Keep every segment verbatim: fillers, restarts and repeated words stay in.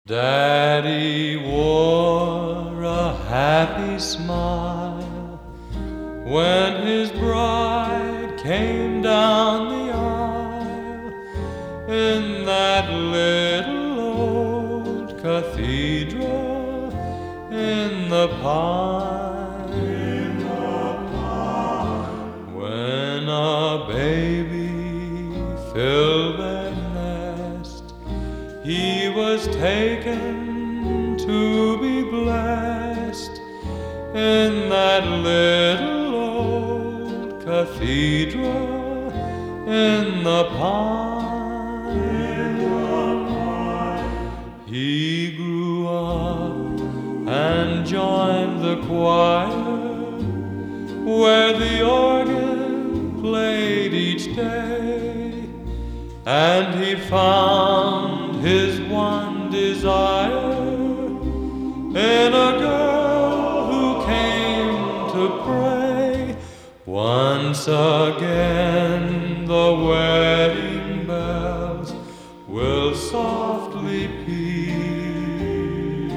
Daddy wore a happy smile when his bride came down the aisle in that little old cathedral in the pine. In the pine. When a baby filled their nest, he was taken to be blessed in that little old cathedral in the pine. In the pine. He grew up and joined the choir where the organ played each day, and he found his one desire in a girl who came to pray. Once again the wedding bells will softly peal,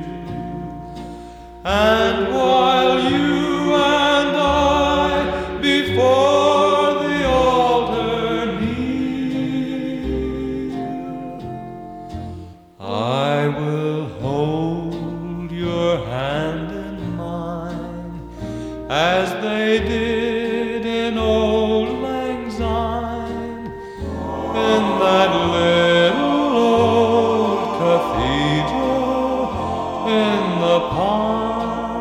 and while you and I before the altar kneel, I will hold your hand in mine as they did in old Lang Syne, in that little old cathedral in the pine.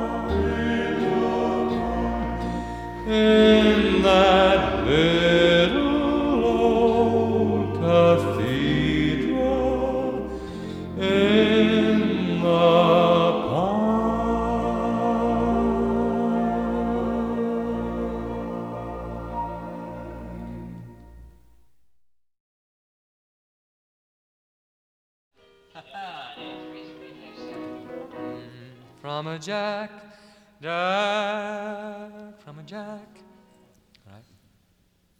In that little old cathedral in the pine. From a Jack, Jack, from a Jack